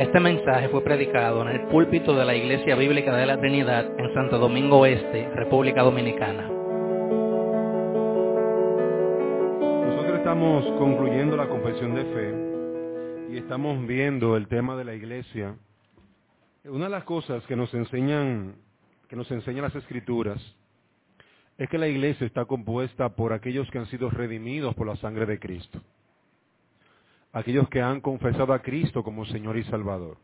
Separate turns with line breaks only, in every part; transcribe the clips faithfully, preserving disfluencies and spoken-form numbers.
Este mensaje fue predicado en el púlpito de la Iglesia Bíblica de la Trinidad en Santo Domingo Este, República Dominicana.
Nosotros estamos concluyendo la confesión de fe y estamos viendo el tema de la iglesia. Una de las cosas que nos enseñan, que nos enseñan las Escrituras, es que la iglesia está compuesta por aquellos que han sido redimidos por la sangre de Cristo. Aquellos que han confesado a Cristo como Señor y Salvador.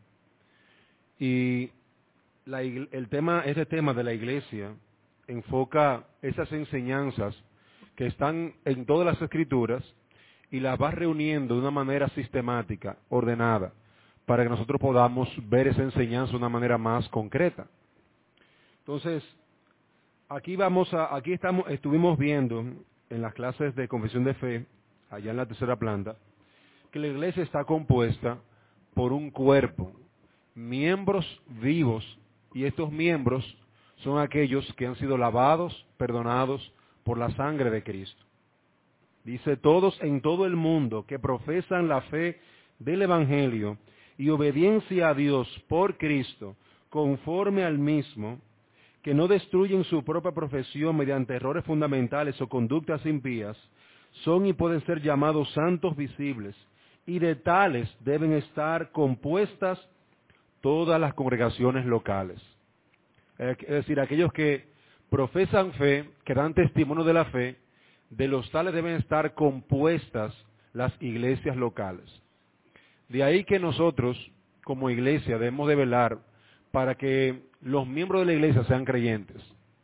Y la, el tema, ese tema de la iglesia enfoca esas enseñanzas que están en todas las Escrituras y las va reuniendo de una manera sistemática, ordenada, para que nosotros podamos ver esa enseñanza de una manera más concreta. Entonces, aquí vamos a, aquí estamos, estuvimos viendo en las clases de confesión de fe, allá en la tercera planta, que la iglesia está compuesta por un cuerpo, miembros vivos, y estos miembros son aquellos que han sido lavados, perdonados por la sangre de Cristo. Dice, todos en todo el mundo que profesan la fe del Evangelio y obediencia a Dios por Cristo, conforme al mismo, que no destruyen su propia profesión mediante errores fundamentales o conductas impías, son y pueden ser llamados santos visibles, y de tales deben estar compuestas todas las congregaciones locales. Es decir, aquellos que profesan fe, que dan testimonio de la fe, de los tales deben estar compuestas las iglesias locales. De ahí que nosotros, como iglesia, debemos de velar para que los miembros de la iglesia sean creyentes.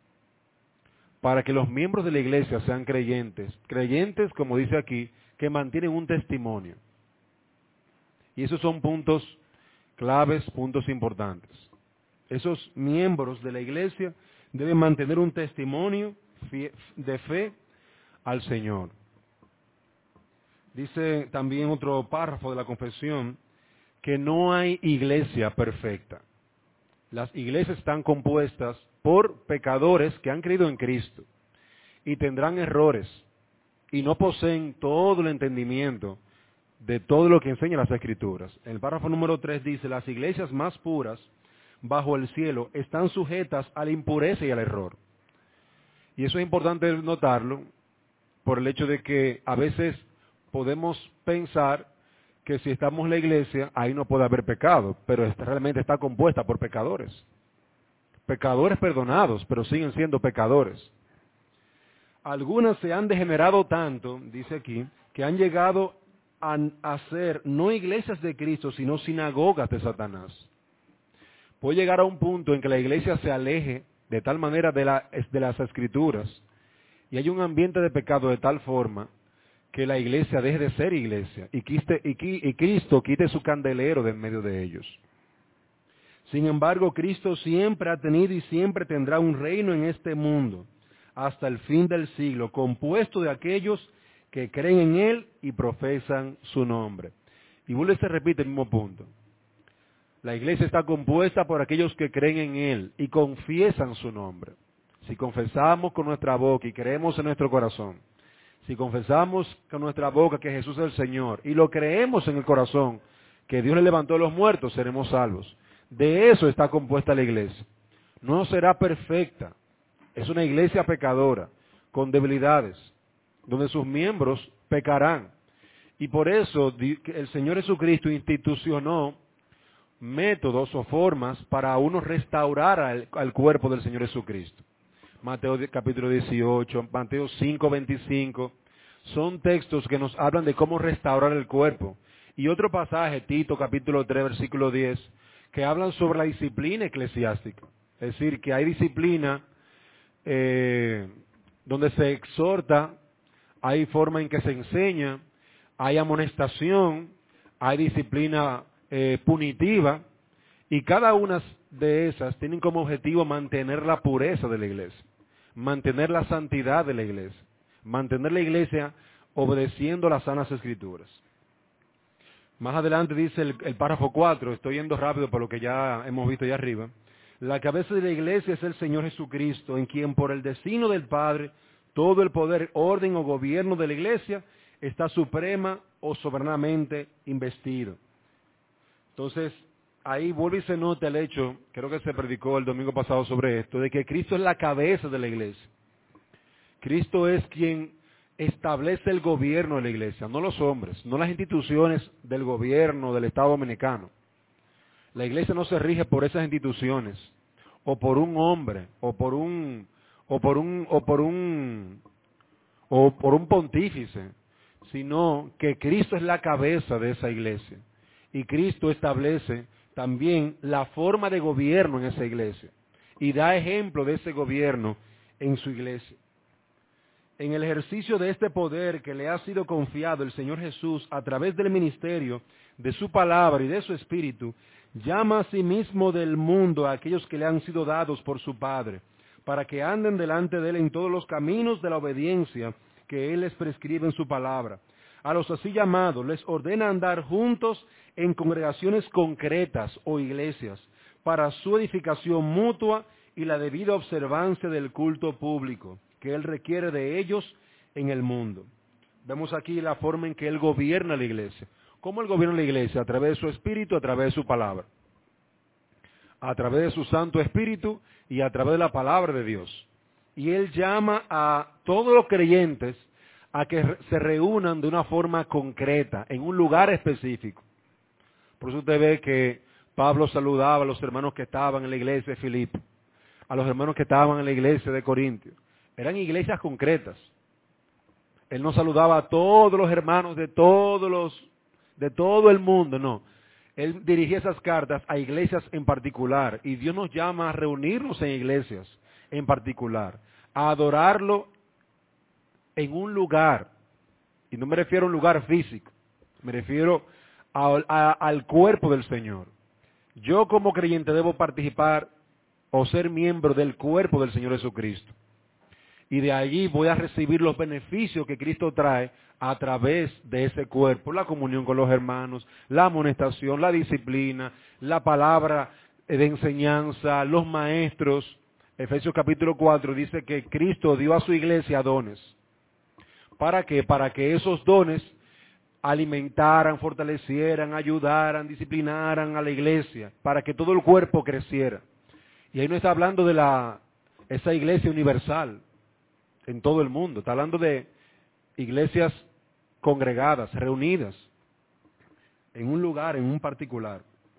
Para que los miembros de la iglesia sean creyentes. Creyentes, como dice aquí, que mantienen un testimonio. Y esos son puntos claves, puntos importantes. Esos miembros de la iglesia deben mantener un testimonio de fe al Señor. Dice también otro párrafo de la confesión que no hay iglesia perfecta. Las iglesias están compuestas por pecadores que han creído en Cristo y tendrán errores y no poseen todo el entendimiento de todo lo que enseñan las Escrituras. El párrafo número tres dice, las iglesias más puras bajo el cielo están sujetas a la impureza y al error. Y eso es importante notarlo por el hecho de que a veces podemos pensar que si estamos en la iglesia, ahí no puede haber pecado, pero realmente está compuesta por pecadores. Pecadores perdonados, pero siguen siendo pecadores. Algunas se han degenerado tanto, dice aquí, que han llegado a, a ser no iglesias de Cristo, sino sinagogas de Satanás. Puede llegar a un punto en que la iglesia se aleje de tal manera de, la, de las Escrituras y hay un ambiente de pecado de tal forma que la iglesia deje de ser iglesia y, quiste, y, y Cristo quite su candelero de en medio de ellos. Sin embargo, Cristo siempre ha tenido y siempre tendrá un reino en este mundo hasta el fin del siglo, compuesto de aquellos que creen en Él y profesan su nombre. Y vuelve y se repite el mismo punto. La iglesia está compuesta por aquellos que creen en Él y confiesan su nombre. Si confesamos con nuestra boca y creemos en nuestro corazón, si confesamos con nuestra boca que Jesús es el Señor y lo creemos en el corazón, que Dios le levantó a los muertos, seremos salvos. De eso está compuesta la iglesia. No será perfecta. Es una iglesia pecadora, con debilidades, donde sus miembros pecarán. Y por eso el Señor Jesucristo institucionó métodos o formas para uno restaurar al, al cuerpo del Señor Jesucristo. Mateo capítulo dieciocho, Mateo cinco, veinticinco, son textos que nos hablan de cómo restaurar el cuerpo. Y otro pasaje, Tito capítulo tres, versículo diez, que hablan sobre la disciplina eclesiástica. Es decir, que hay disciplina eh, donde se exhorta, hay forma en que se enseña, hay amonestación, hay disciplina eh, punitiva, y cada una de esas tienen como objetivo mantener la pureza de la iglesia, mantener la santidad de la iglesia, mantener la iglesia obedeciendo las sanas escrituras. Más adelante dice el, el párrafo cuatro, estoy yendo rápido por lo que ya hemos visto allá arriba, la cabeza de la iglesia es el Señor Jesucristo, en quien por el designio del Padre, todo el poder, orden o gobierno de la iglesia está suprema o soberanamente investido. Entonces, ahí vuelve y se nota el hecho, creo que se predicó el domingo pasado sobre esto, de que Cristo es la cabeza de la iglesia. Cristo es quien establece el gobierno de la iglesia, no los hombres, no las instituciones del gobierno del Estado Dominicano. La iglesia no se rige por esas instituciones, o por un hombre, o por un, o por un, o por un, o por un pontífice, sino que Cristo es la cabeza de esa iglesia. Y Cristo establece también la forma de gobierno en esa iglesia. Y da ejemplo de ese gobierno en su iglesia. En el ejercicio de este poder que le ha sido confiado el Señor Jesús a través del ministerio de su palabra y de su espíritu, llama a sí mismo del mundo a aquellos que le han sido dados por su Padre, para que anden delante de él en todos los caminos de la obediencia que él les prescribe en su palabra. A los así llamados les ordena andar juntos en congregaciones concretas o iglesias, para su edificación mutua y la debida observancia del culto público que él requiere de ellos en el mundo. Vemos aquí la forma en que él gobierna la iglesia. ¿Cómo él gobierna la iglesia? A través de su espíritu, a través de su palabra. A través de su Santo Espíritu y a través de la palabra de Dios. Y él llama a todos los creyentes a que se reúnan de una forma concreta, en un lugar específico. Por eso usted ve que Pablo saludaba a los hermanos que estaban en la iglesia de Filipo, a los hermanos que estaban en la iglesia de Corintios. Eran iglesias concretas. Él no saludaba a todos los hermanos de todos los, de todo el mundo, no. Él dirigía esas cartas a iglesias en particular, y Dios nos llama a reunirnos en iglesias en particular, a adorarlo en un lugar, y no me refiero a un lugar físico, me refiero a, a, al cuerpo del Señor. Yo como creyente debo participar o ser miembro del cuerpo del Señor Jesucristo. Y de allí voy a recibir los beneficios que Cristo trae a través de ese cuerpo, la comunión con los hermanos, la amonestación, la disciplina, la palabra de enseñanza, los maestros. Efesios capítulo cuatro dice que Cristo dio a su iglesia dones. ¿Para qué? Para que esos dones alimentaran, fortalecieran, ayudaran, disciplinaran a la iglesia, para que todo el cuerpo creciera. Y ahí no está hablando de la esa iglesia universal en todo el mundo, está hablando de iglesias congregadas, reunidas en un lugar, en un particular.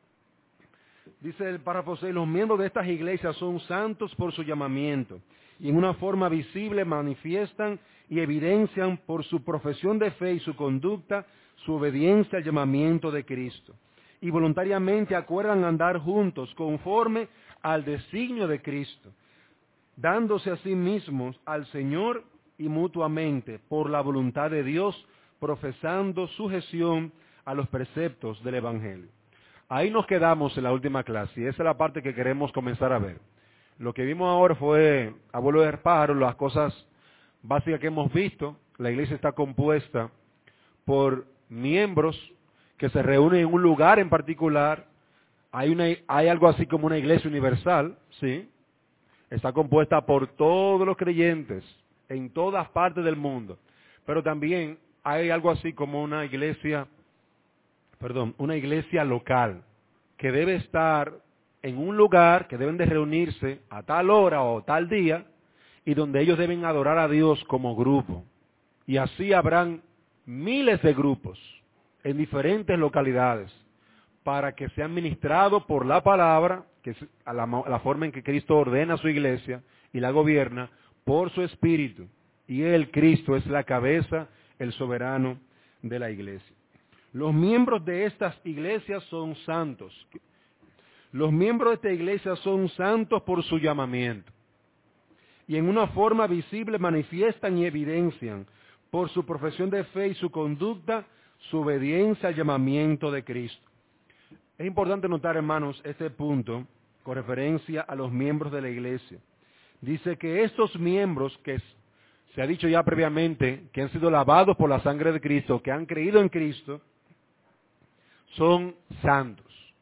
Dice el párrafo seis, los miembros de estas iglesias son santos por su llamamiento y en una forma visible manifiestan y evidencian por su profesión de fe y su conducta su obediencia al llamamiento de Cristo. Y voluntariamente acuerdan andar juntos conforme al designio de Cristo, dándose a sí mismos al Señor y mutuamente por la voluntad de Dios, profesando sujeción a los preceptos del Evangelio. Ahí nos quedamos en la última clase y esa es la parte que queremos comenzar a ver. Lo que vimos ahora fue, a vuelo de pájaro, las cosas básicas que hemos visto. La iglesia está compuesta por miembros que se reúnen en un lugar en particular. Hay, una, hay algo así como una iglesia universal, ¿sí? Está compuesta por todos los creyentes en todas partes del mundo. Pero también hay algo así como una iglesia, perdón, una iglesia local que debe estar en un lugar, que deben de reunirse a tal hora o tal día y donde ellos deben adorar a Dios como grupo. Y así habrán miles de grupos en diferentes localidades para que sean ministrados por la palabra, que es a la, a la forma en que Cristo ordena a su iglesia y la gobierna, por su espíritu. Y Él, Cristo, es la cabeza, el soberano de la iglesia. Los miembros de estas iglesias son santos. Los miembros de esta iglesia son santos por su llamamiento. Y en una forma visible manifiestan y evidencian por su profesión de fe y su conducta su obediencia al llamamiento de Cristo. Es importante notar, hermanos, este punto con referencia a los miembros de la iglesia. Dice que estos miembros, que se ha dicho ya previamente, que han sido lavados por la sangre de Cristo, que han creído en Cristo, son santos.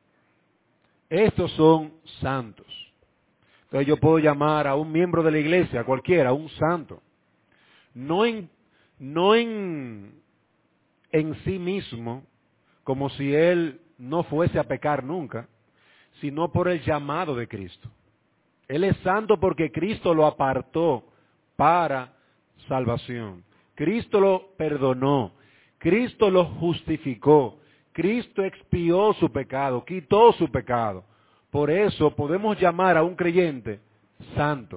Estos son santos. Entonces yo puedo llamar a un miembro de la iglesia, a cualquiera, un santo. No en, no en, en sí mismo, como si él no fuese a pecar nunca, sino por el llamado de Cristo. Él es santo porque Cristo lo apartó para salvación. Cristo lo perdonó. Cristo lo justificó. Cristo expió su pecado, quitó su pecado. Por eso podemos llamar a un creyente santo.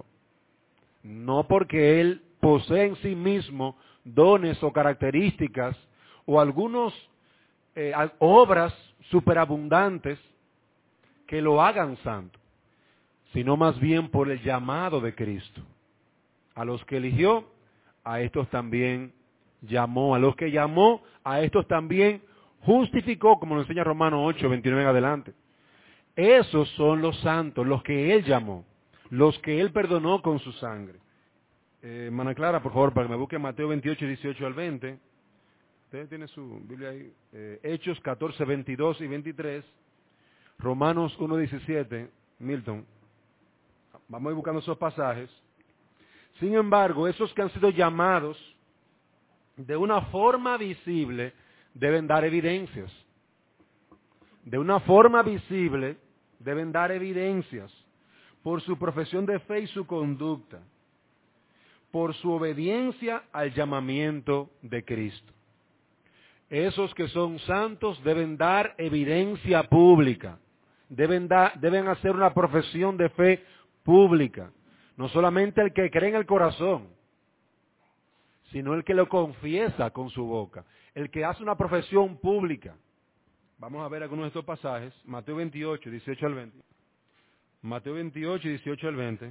No porque él posee en sí mismo dones o características o algunas eh, obras superabundantes que lo hagan santo, sino más bien por el llamado de Cristo. A los que eligió, a estos también llamó. A los que llamó, a estos también justificó, como nos enseña Romanos ocho, veintinueve en adelante. Esos son los santos, los que Él llamó, los que Él perdonó con su sangre. Eh, hermana Clara, por favor, para que me busque Mateo veintiocho, dieciocho al veinte. Usted tiene su Biblia ahí. Eh, Hechos catorce, veintidós y veintitrés. Romanos uno, diecisiete. Milton. Vamos a ir buscando esos pasajes. Sin embargo, esos que han sido llamados de una forma visible deben dar evidencias. De una forma visible deben dar evidencias por su profesión de fe y su conducta, por su obediencia al llamamiento de Cristo. Esos que son santos deben dar evidencia pública, deben, dar, deben hacer una profesión de fe pública. No solamente el que cree en el corazón, sino el que lo confiesa con su boca, el que hace una profesión pública. Vamos a ver algunos de estos pasajes. Mateo veintiocho, dieciocho al veinte. Mateo veintiocho, dieciocho al veinte.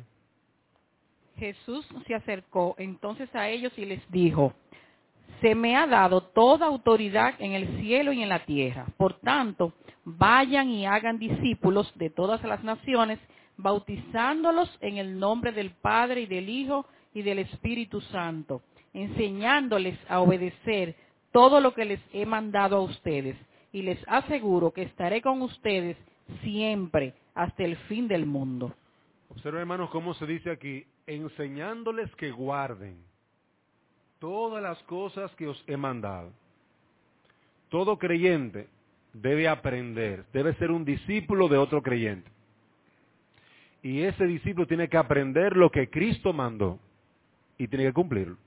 Jesús se acercó entonces a ellos y les dijo: se me ha dado toda autoridad en el cielo y en la tierra. Por tanto, vayan y hagan discípulos de todas las naciones, bautizándolos en el nombre del Padre y del Hijo y del Espíritu Santo, enseñándoles a obedecer todo lo que les he mandado a ustedes. Y les aseguro que estaré con ustedes siempre hasta el fin del mundo.
Observen, hermanos, cómo se dice aquí: enseñándoles que guarden todas las cosas que os he mandado. Todo creyente debe aprender, debe ser un discípulo de otro creyente. Y ese discípulo tiene que aprender lo que Cristo mandó y tiene que cumplirlo.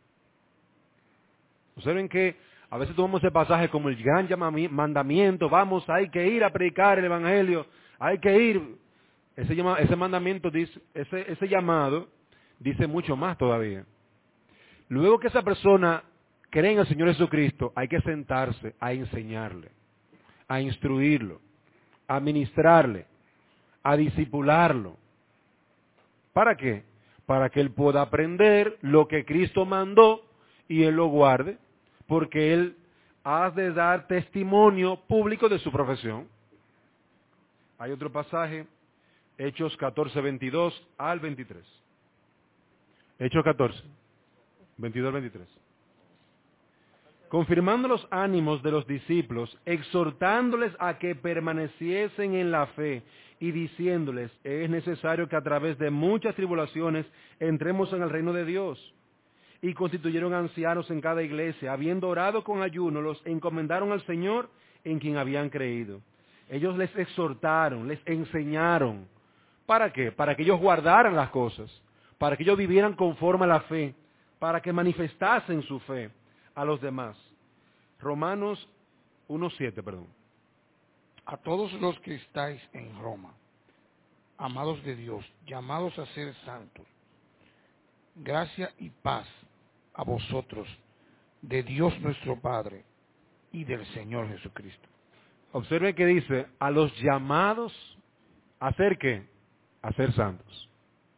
Observen que a veces tomamos ese pasaje como el gran mandamiento: vamos, hay que ir a predicar el evangelio, hay que ir. Ese, llama, ese mandamiento, dice, ese, ese llamado, dice mucho más todavía. Luego que esa persona cree en el Señor Jesucristo, hay que sentarse a enseñarle, a instruirlo, a ministrarle, a discipularlo. ¿Para qué? Para que él pueda aprender lo que Cristo mandó y él lo guarde, porque él ha de dar testimonio público de su profesión. Hay otro pasaje, Hechos catorce, veintidós al veintitrés. Hechos catorce, veintidós al veintitrés. Confirmando los ánimos de los discípulos, exhortándoles a que permaneciesen en la fe y diciéndoles: es necesario que a través de muchas tribulaciones entremos en el reino de Dios. Y constituyeron ancianos en cada iglesia, habiendo orado con ayuno, los encomendaron al Señor en quien habían creído. Ellos les exhortaron, les enseñaron. ¿Para qué? Para que ellos guardaran las cosas, para que ellos vivieran conforme a la fe, para que manifestasen su fe a los demás. Romanos uno siete, perdón.
A todos los que estáis en Roma, amados de Dios, llamados a ser santos, gracia y paz a vosotros, de Dios nuestro Padre y del Señor Jesucristo.
Observen que dice: a los llamados a ser ¿qué? A ser santos.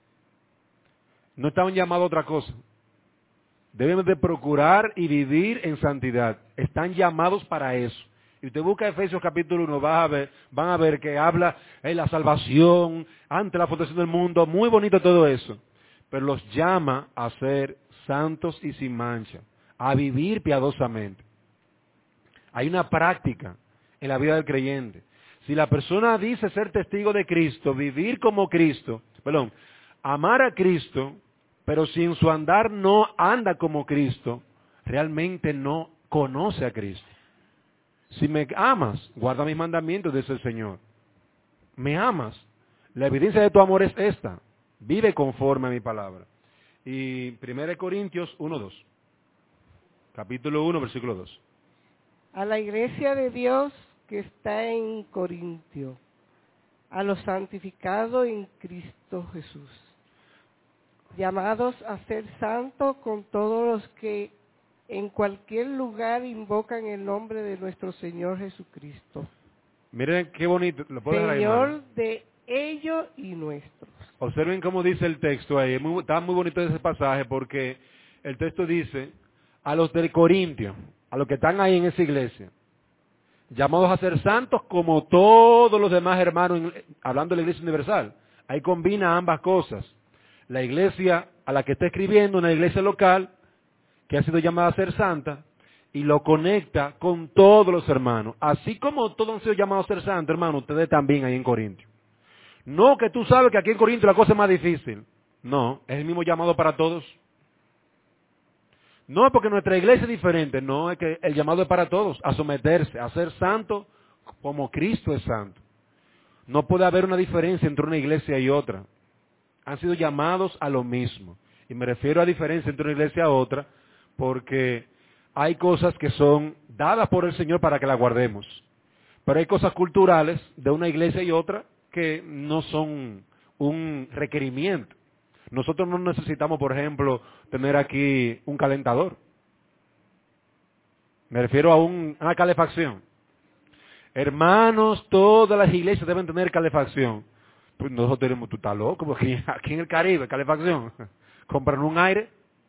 No estaban llamados a otra cosa. Debemos de procurar y vivir en santidad. Están llamados para eso. Y usted busca Efesios capítulo uno, van a ver, van a ver que habla de la salvación ante la fundación del mundo. Muy bonito todo eso. Pero los llama a ser santos y sin mancha, a vivir piadosamente. Hay una práctica en la vida del creyente. Si la persona dice ser testigo de Cristo, vivir como Cristo, perdón, amar a Cristo, pero si en su andar no anda como Cristo, realmente no conoce a Cristo. Si me amas, guarda mis mandamientos, dice el Señor. me amas. La evidencia de tu amor es esta. Vive conforme a mi palabra. Y primera de Corintios uno dos. Capítulo uno, versículo dos.
A la iglesia de Dios que está en Corintio, a los santificados en Cristo Jesús, llamados a ser santos con todos los que en cualquier lugar invocan el nombre de nuestro Señor Jesucristo.
Miren qué bonito. ¿Lo puedo dejar ahí,
Señor
hermano?
de ellos y nuestros.
Observen cómo dice el texto ahí. Es muy- está muy bonito ese pasaje porque el texto dice a los de Corintio, a los que están ahí en esa iglesia, llamados a ser santos como todos los demás hermanos, en- hablando de la iglesia universal. Ahí combina ambas cosas. La iglesia a la que está escribiendo, una iglesia local, que ha sido llamada a ser santa, y lo conecta con todos los hermanos. Así como todos han sido llamados a ser santos, hermano, ustedes también ahí en Corintio. No que tú sabes que aquí en Corintio la cosa es más difícil. No, es el mismo llamado para todos. No es porque nuestra iglesia es diferente, no, es que el llamado es para todos, a someterse, a ser santo como Cristo es santo. No puede haber una diferencia entre una iglesia y otra. Han sido llamados a lo mismo. Y me refiero a diferencia entre una iglesia y otra, porque hay cosas que son dadas por el Señor para que las guardemos. Pero hay cosas culturales de una iglesia y otra que no son un requerimiento. Nosotros no necesitamos, por ejemplo, tener aquí un calentador. Me refiero a un, una calefacción. Hermanos, todas las iglesias deben tener calefacción. Pues nosotros tenemos, tú estás loco, porque aquí en el Caribe, calefacción. ¿Compran un aire?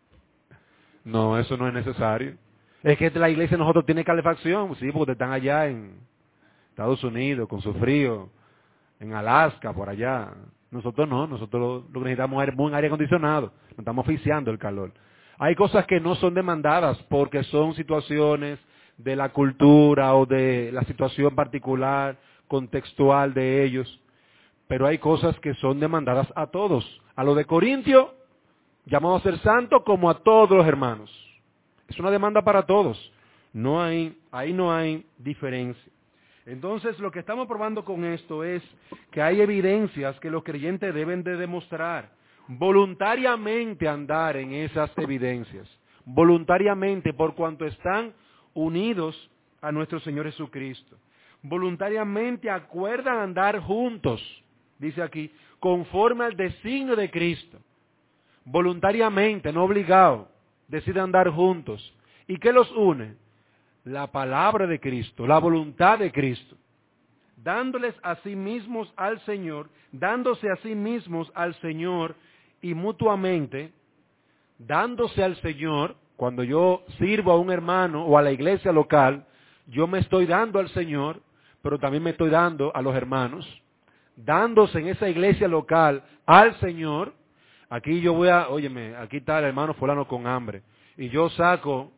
No, eso no es necesario. Es que la iglesia de nosotros tiene calefacción, sí, porque están allá en Estados Unidos con su frío, en Alaska, por allá. Nosotros no, nosotros lo que necesitamos es un aire acondicionado, nos estamos asfixiando el calor. Hay cosas que no son demandadas porque son situaciones de la cultura o de la situación particular, contextual de ellos, pero hay cosas que son demandadas a todos. A lo de Corintio, llamado a ser santo, como a todos los hermanos. Es una demanda para todos. No hay, ahí no hay diferencia. Entonces, lo que estamos probando con esto es que hay evidencias que los creyentes deben de demostrar, voluntariamente andar en esas evidencias, voluntariamente por cuanto están unidos a nuestro Señor Jesucristo. Voluntariamente acuerdan andar juntos, dice aquí, conforme al designio de Cristo. Voluntariamente, no obligado, deciden andar juntos. ¿Y qué los une? La palabra de Cristo, la voluntad de Cristo, dándoles a sí mismos al Señor, dándose a sí mismos al Señor y mutuamente, dándose al Señor, cuando yo sirvo a un hermano o a la iglesia local, yo me estoy dando al Señor, pero también me estoy dando a los hermanos, dándose en esa iglesia local al Señor. Aquí yo voy a, óyeme, aquí está el hermano fulano con hambre, y yo saco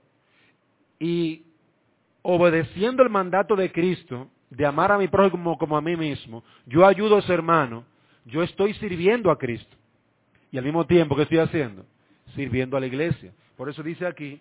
y obedeciendo el mandato de Cristo, de amar a mi prójimo como, como a mí mismo, yo ayudo a ese hermano, yo estoy sirviendo a Cristo. Y al mismo tiempo, ¿qué estoy haciendo? Sirviendo a la iglesia. Por eso dice aquí,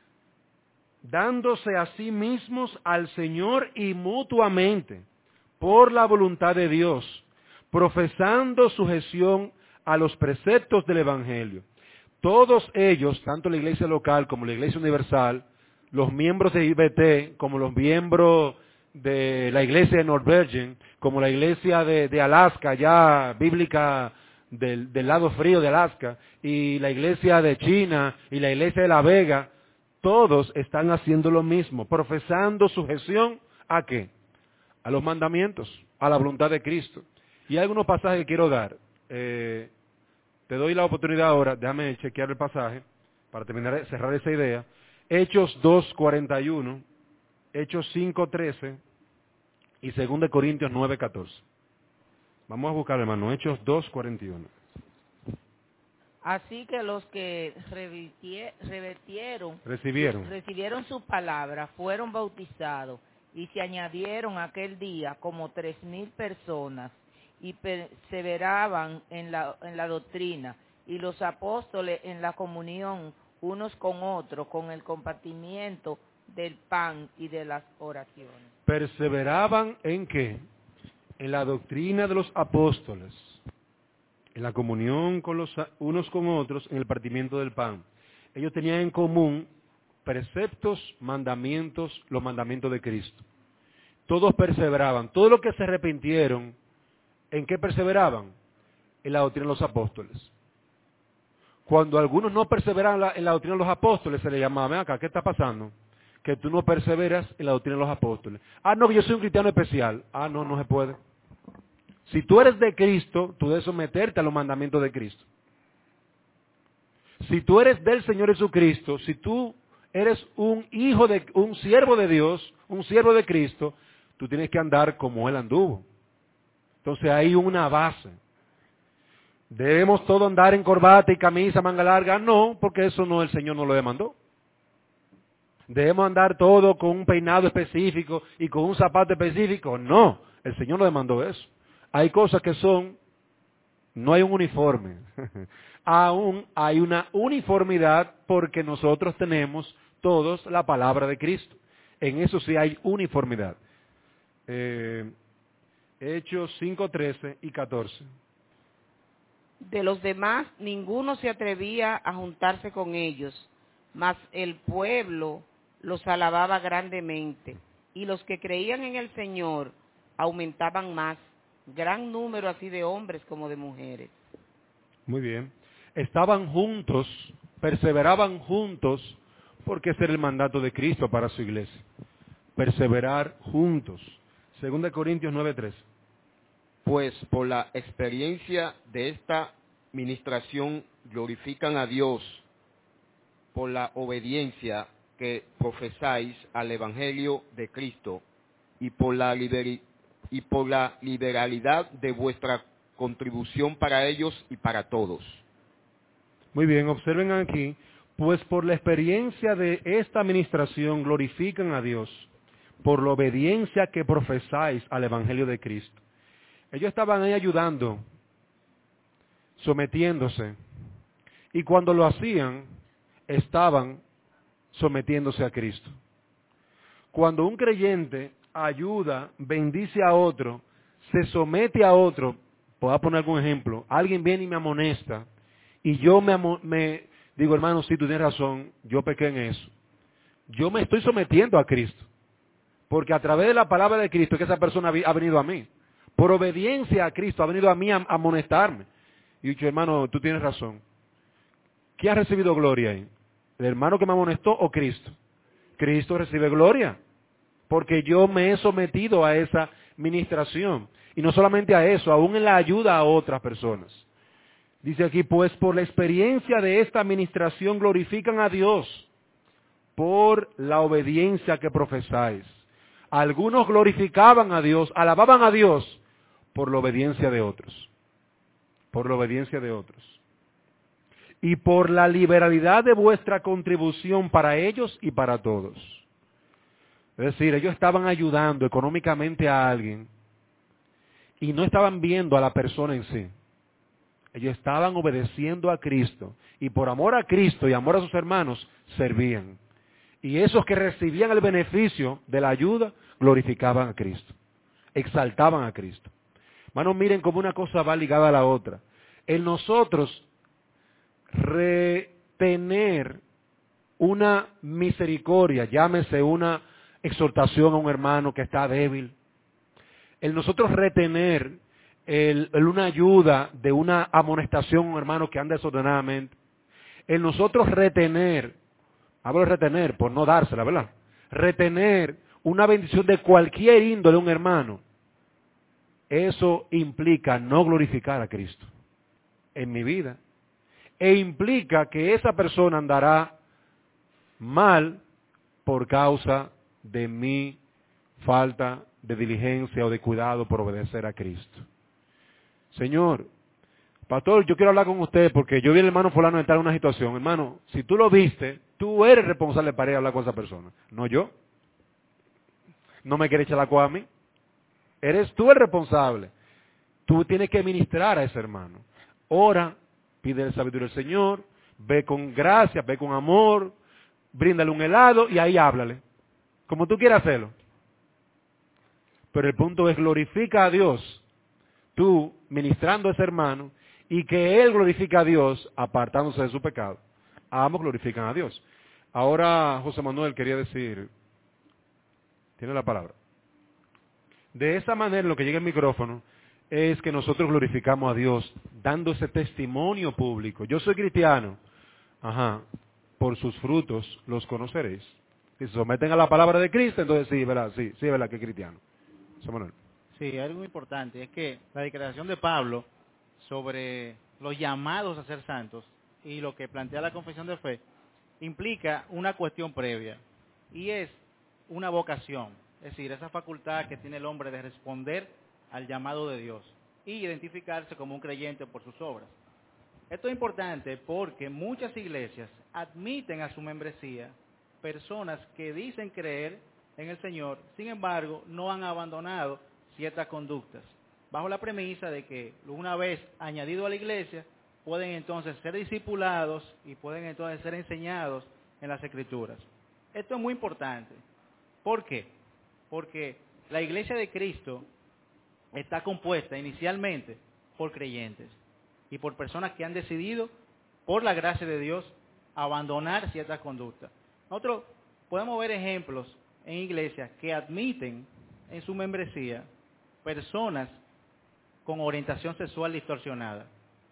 dándose a sí mismos al Señor y mutuamente, por la voluntad de Dios, profesando sujeción a los preceptos del Evangelio. Todos ellos, tanto la iglesia local como la iglesia universal, los miembros de I B T, como los miembros de la iglesia de North Virgin, como la iglesia de, de Alaska, ya bíblica del, del lado frío de Alaska, y la iglesia de China, y la iglesia de La Vega, todos están haciendo lo mismo, profesando sujeción ¿a qué? A los mandamientos, a la voluntad de Cristo. Y hay algunos pasajes que quiero dar. Eh, te doy la oportunidad ahora, déjame chequear el pasaje, para terminar, cerrar esa idea. Hechos dos cuarenta y uno, Hechos cinco trece y dos Corintios nueve catorce. Vamos a buscar, hermano, Hechos dos cuarenta y uno.
Así que los que revitie- revirtieron,
Recibieron.
recibieron su palabra, fueron bautizados y se añadieron aquel día como tres mil personas y perseveraban en la, en la doctrina y los apóstoles en la comunión unos con otros, con el compartimiento del pan y de las oraciones.
¿Perseveraban en qué? en la doctrina de los apóstoles, en la comunión con los unos con otros, en el partimiento del pan. Ellos tenían en común preceptos, mandamientos, los mandamientos de Cristo. Todos perseveraban. Todos los que se arrepintieron, ¿en qué perseveraban? En la doctrina de los apóstoles. Cuando algunos no perseveraban en la, en la doctrina de los apóstoles, se les llamaba, ven acá, ¿qué está pasando? Que tú no perseveras en la doctrina de los apóstoles. Ah, no, que yo soy un cristiano especial. Ah, no, no se puede. Si tú eres de Cristo, tú debes someterte a los mandamientos de Cristo. Si tú eres del Señor Jesucristo, si tú eres un hijo de, un siervo de Dios, un siervo de Cristo, tú tienes que andar como Él anduvo. Entonces hay una base. ¿Debemos todo andar en corbata y camisa, manga larga? No, porque eso no, el Señor no lo demandó. ¿Debemos andar todo con un peinado específico y con un zapato específico? No, el Señor no demandó eso. Hay cosas que son, no hay un uniforme. Aún hay una uniformidad porque nosotros tenemos todos la palabra de Cristo. En eso sí hay uniformidad. Eh, Hechos cinco, trece y catorce.
De los demás, ninguno se atrevía a juntarse con ellos, mas el pueblo los alababa grandemente, y los que creían en el Señor aumentaban más, gran número así de hombres como de mujeres.
Muy bien. Estaban juntos, perseveraban juntos, porque ese era el mandato de Cristo para su iglesia. Perseverar juntos. Segunda Corintios nueve, tres.
Pues por la experiencia de esta ministración glorifican a Dios por la obediencia que profesáis al Evangelio de Cristo y por la liberi- y por la liberalidad de vuestra contribución para ellos y para todos.
Muy bien, observen aquí, pues por la experiencia de esta administración glorifican a Dios por la obediencia que profesáis al Evangelio de Cristo. Ellos estaban ahí ayudando, sometiéndose, y cuando lo hacían, estaban sometiéndose a Cristo. Cuando un creyente ayuda, bendice a otro, se somete a otro, voy a poner algún ejemplo, alguien viene y me amonesta, y yo me, me digo, hermano, sí, tú tienes razón, yo pequé en eso. Yo me estoy sometiendo a Cristo, porque a través de la palabra de Cristo es que esa persona ha venido a mí. Por obediencia a Cristo ha venido a mí a amonestarme. Y he dicho, hermano, tú tienes razón. ¿Quién ha recibido gloria ahí? ¿El hermano que me amonestó o Cristo? Cristo recibe gloria, porque yo me he sometido a esa ministración. Y no solamente a eso, aún en la ayuda a otras personas. Dice aquí, pues por la experiencia de esta administración glorifican a Dios por la obediencia que profesáis. Algunos glorificaban a Dios, alababan a Dios por la obediencia de otros. Por la obediencia de otros. Y por la liberalidad de vuestra contribución para ellos y para todos. Es decir, ellos estaban ayudando económicamente a alguien y no estaban viendo a la persona en sí. Ellos estaban obedeciendo a Cristo y por amor a Cristo y amor a sus hermanos servían. Y esos que recibían el beneficio de la ayuda glorificaban a Cristo, exaltaban a Cristo. Hermanos, miren cómo una cosa va ligada a la otra. En nosotros retener una misericordia, llámese una exhortación a un hermano que está débil, el nosotros retener el, el una ayuda de una amonestación a un hermano que anda desordenadamente, el nosotros retener, hablo de retener por no dársela, ¿verdad? Retener una bendición de cualquier índole a un hermano, eso implica no glorificar a Cristo en mi vida. E implica que esa persona andará mal por causa de mi falta de diligencia o de cuidado por obedecer a Cristo. Señor, pastor, yo quiero hablar con usted porque yo vi al hermano fulano entrar en una situación. Hermano, si tú lo viste, tú eres responsable para ir a hablar con esa persona, no yo. No me quieres echar la coa a mí. Eres tú el responsable. Tú tienes que ministrar a ese hermano. Ora, pide el sabiduría al Señor, ve con gracia, ve con amor, bríndale un helado y ahí háblale. Como tú quieras hacerlo. pero el punto es glorifica a Dios, tú ministrando a ese hermano, y que él glorifica a Dios apartándose de su pecado. Ambos glorifican a Dios. Ahora José Manuel quería decir, tiene la palabra. De esa manera, lo que llega el micrófono, es que nosotros glorificamos a Dios dando ese testimonio público. Yo soy cristiano, ajá, por sus frutos los conoceréis. Si se someten a la palabra de Cristo, entonces sí, ¿verdad? Sí, sí, ¿verdad? Que es cristiano. José Manuel.
Sí, algo importante es que la declaración de Pablo sobre los llamados a ser santos y lo que plantea la confesión de fe implica una cuestión previa y es una vocación, es decir, esa facultad que tiene el hombre de responder al llamado de Dios y identificarse como un creyente por sus obras. Esto es importante porque muchas iglesias admiten a su membresía personas que dicen creer en el Señor, sin embargo, no han abandonado ciertas conductas, bajo la premisa de que una vez añadido a la iglesia, pueden entonces ser discipulados y pueden entonces ser enseñados en las Escrituras. Esto es muy importante. ¿Por qué? Porque la iglesia de Cristo está compuesta inicialmente por creyentes y por personas que han decidido, por la gracia de Dios, abandonar ciertas conductas. Nosotros podemos ver ejemplos en iglesias que admiten en su membresía personas con orientación sexual distorsionada.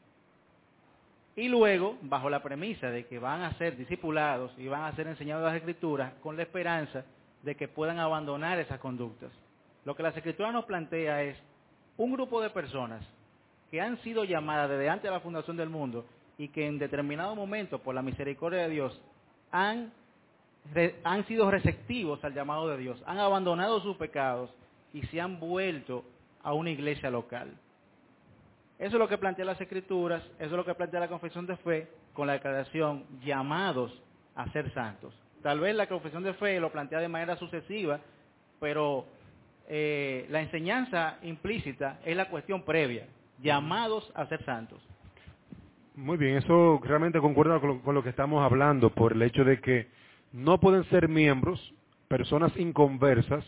Y luego, bajo la premisa de que van a ser discipulados y van a ser enseñados las Escrituras, con la esperanza de que puedan abandonar esas conductas. Lo que las Escrituras nos plantea es un grupo de personas que han sido llamadas desde antes de la fundación del mundo y que en determinado momento, por la misericordia de Dios, han, re, han sido receptivos al llamado de Dios, han abandonado sus pecados y se han vuelto a una iglesia local. Eso es lo que plantea las Escrituras, eso es lo que plantea la confesión de fe con la declaración llamados a ser santos. Tal vez la confesión de fe lo plantea de manera sucesiva, pero eh, la enseñanza implícita es la cuestión previa, llamados a ser santos.
Muy bien, eso realmente concuerda con lo, con lo que estamos hablando, por el hecho de que no pueden ser miembros, personas inconversas,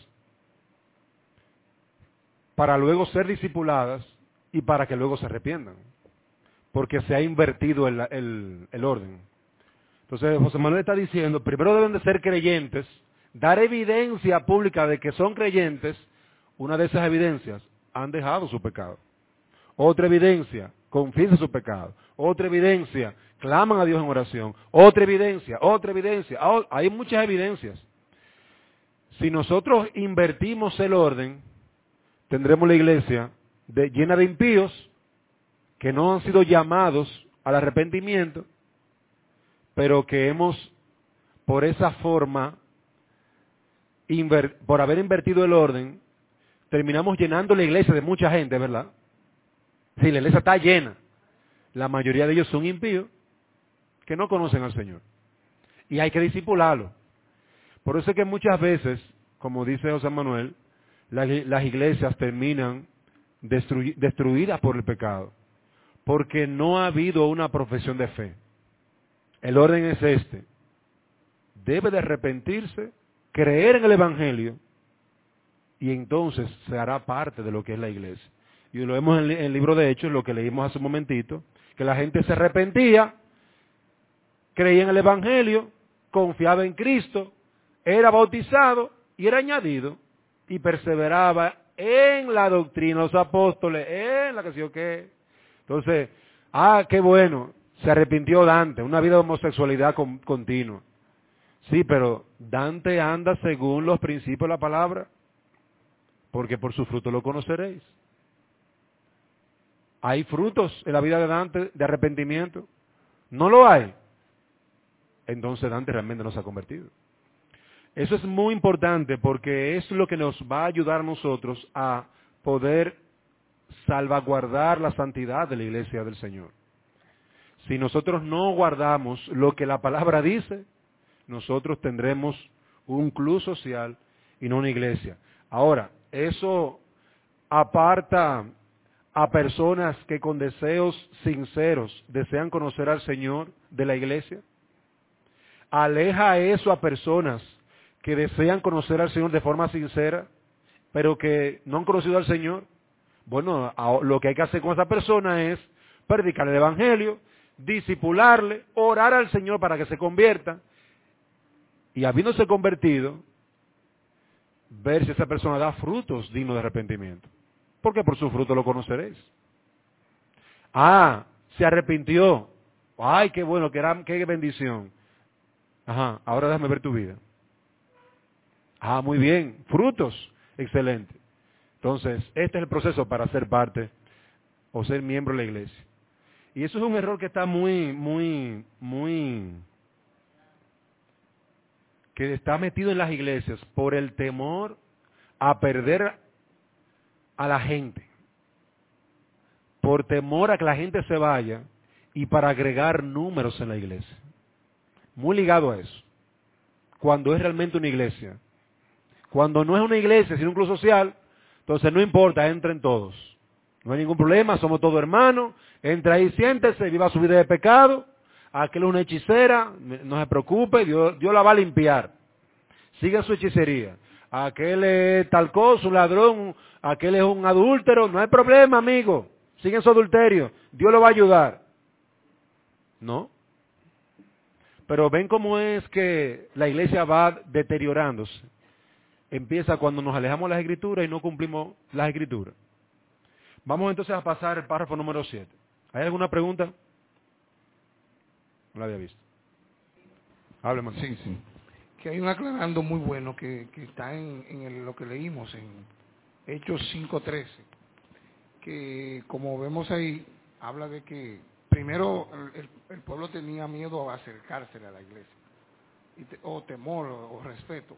para luego ser discipuladas y para que luego se arrepientan, porque se ha invertido el, el, el orden. Entonces, José Manuel está diciendo, primero deben de ser creyentes, dar evidencia pública de que son creyentes. Una de esas evidencias, han dejado su pecado. Otra evidencia, confiesan su pecado. Otra evidencia, claman a Dios en oración. Otra evidencia, otra evidencia. Hay muchas evidencias. Si nosotros invertimos el orden, tendremos la iglesia de, llena de impíos que no han sido llamados al arrepentimiento, pero que hemos, por esa forma, inver, por haber invertido el orden, terminamos llenando la iglesia de mucha gente, ¿verdad? Sí, la iglesia está llena. La mayoría de ellos son impíos que no conocen al Señor. Y hay que disipularlo. Por eso es que muchas veces, como dice José Manuel, las, las iglesias terminan destruy, destruidas por el pecado, porque no ha habido una profesión de fe. El orden es este: debe de arrepentirse, creer en el Evangelio, y entonces se hará parte de lo que es la iglesia. Y lo vemos en el libro de Hechos, lo que leímos hace un momentito, que la gente se arrepentía, creía en el Evangelio, confiaba en Cristo, era bautizado y era añadido, y perseveraba en la doctrina de los apóstoles, en la que sé yo qué. Entonces, ah, qué bueno, se arrepintió Dante, una vida de homosexualidad con, continua. Sí, pero Dante anda según los principios de la palabra, porque por su fruto lo conoceréis. ¿Hay frutos en la vida de Dante de arrepentimiento? ¿No lo hay? Entonces Dante realmente no se ha convertido. Eso es muy importante porque es lo que nos va a ayudar a nosotros a poder salvaguardar la santidad de la iglesia del Señor. Si nosotros no guardamos lo que la palabra dice, nosotros tendremos un club social y no una iglesia. Ahora, eso aparta a personas que con deseos sinceros desean conocer al Señor de la iglesia. Aleja eso a personas que desean conocer al Señor de forma sincera pero que no han conocido al Señor. Bueno, lo que hay que hacer con esa persona es predicar el Evangelio, discipularle, orar al Señor para que se convierta, y habiéndose convertido, ver si esa persona da frutos dignos de arrepentimiento. Porque por su fruto lo conoceréis. Ah, se arrepintió. Ay, qué bueno, qué, era, qué bendición. Ajá, ahora déjame ver tu vida. Ah, muy bien, frutos, excelente. Entonces, este es el proceso para ser parte o ser miembro de la iglesia. Y eso es un error que está muy, muy, muy, que está metido en las iglesias por el temor a perder a la gente, por temor a que la gente se vaya y para agregar números en la iglesia. Muy ligado a eso. Cuando es realmente una iglesia. Cuando no es una iglesia, sino un club social, entonces no importa, entren todos. No hay ningún problema, somos todos hermanos, entra ahí, siéntese, viva su vida de pecado, aquel es una hechicera, no se preocupe, Dios, Dios la va a limpiar. Siga su hechicería. Aquel es tal cosa, un ladrón, aquel es un adúltero, no hay problema, amigo. Sigan su adulterio, Dios lo va a ayudar. ¿No? Pero ven cómo es que la iglesia va deteriorándose. Empieza cuando nos alejamos de las Escrituras y no cumplimos las Escrituras. Vamos entonces a pasar al párrafo número siete. ¿Hay alguna pregunta? No la había visto. Hable, man.
Sí, sí. Que hay un aclarando muy bueno que, que está en, en el, lo que leímos en Hechos cinco trece, que como vemos ahí, habla de que primero el, el pueblo tenía miedo a acercarse a la iglesia, y te, o temor o, o respeto.